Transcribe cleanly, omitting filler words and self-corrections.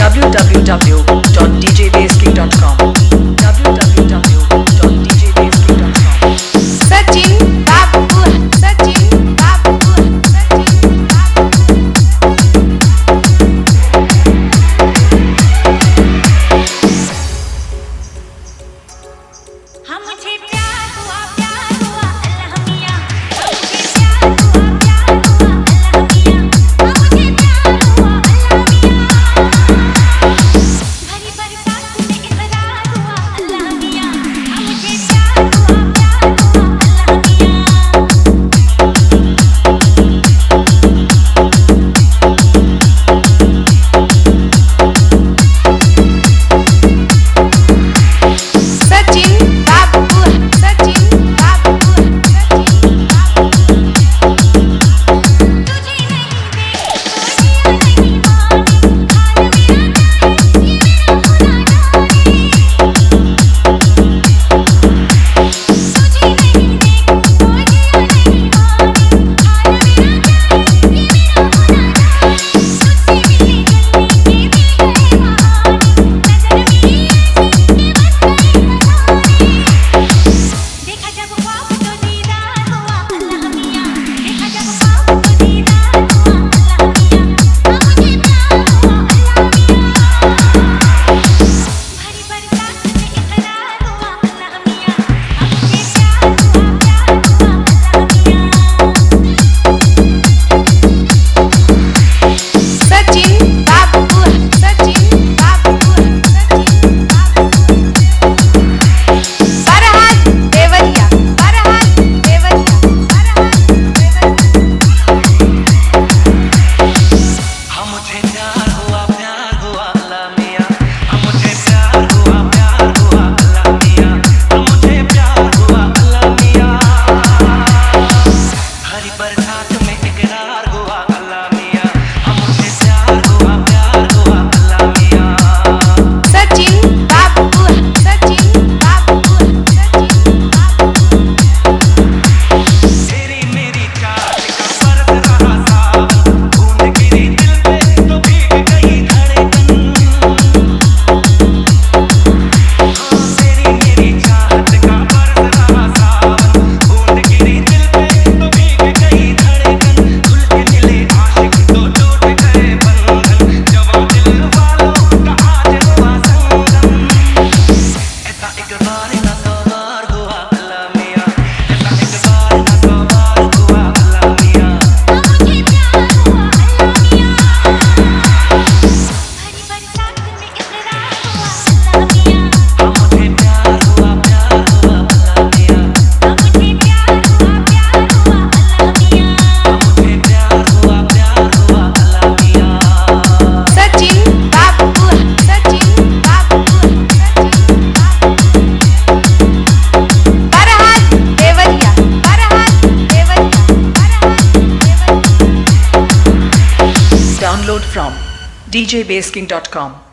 www.djbasking.com www.djbasking.com Sachin बाबू सचिन बाबू सचिन बाबू हम मुझे प्यार हुआ अल्लाह मियां हम मुझे प्यार हुआ अल्लाह मियां हम मुझे प्यार हुआ अल्लाह मियां भरी बरसात में इकरार हुआ अल्लाह मियां हम मुझे प्यार हुआ अल्लाह मियां सचिन बाबू सचिन बाबू सचिन बाबू तुझे नहीं देखी तो जिया नहीं माने हाल मेरा क्या है ये मेरा खुदा जाने तुझे नहीं देखी तो जिया नहीं माने हाल मेरा क्या है ये मेरा खुदा जाने तुझसे मिले जन्नती के भी गए बहाने नजर मेरी ऐसी कि बस गए खजाने देखा जब ख्वाब तो दीदार हुआ अल्लाह मियां देखा जब ख्वाब तो दीदार हुआ अल्लाह मियां हम मुझे प्यार हुआ अल्लाह मियां भरी बरसात में इकरार हुआ अल्लाह मियां हम मुझे प्यार हुआ अल्लाह मियां सचिन बाबू सचिन बाबू सचिन बाबू फरहाद देवरिया फरहाद देवरिया फरहाद देवरिया हम मुझे प्यार हुआ अल्लाह मियां हम मुझे प्यार हुआ अल्लाह मियां हम मुझे प्यार हुआ अल्लाह मियां हरी बरसात में इकरार हुआ अल्लाह मियां हम मुझे प्यार हुआ अल्लाह मियां सचिन बाबू सचिन बाबू सचिन बाबू तेरी मेरी चाहत का बरस रहा सावन बूंद गिरी दिल पे तो भीग गई धड़कन तेरी मेरी चाहत का बरस रहा सावन बूंद गिरी दिल पे तो भीग गई धड़कन खुल के मिले आशिक तो टूट गए बंधन जवां दिल वालों का आज हुआ संगम ऐसा इकरार ना सवार हुआ अल्लाह मियां ऐसा इकरार ना सवार हुआ अल्लाह मियां हम मुझे प्यार हुआ अल्लाह मियां भरी बरसात में इकरार हुआ अल्लाह मियां हम मुझे प्यार हुआ अल्लाह मियां हम मुझे प्यार हुआ अल्लाह मियां हम मुझे प्यार हुआ अल्लाह मियां सचिन बाबू सचिन बाबू सचिन बाबू Farhad Deoria Farhad Deoria Farhad Deoria Download from djbasking.com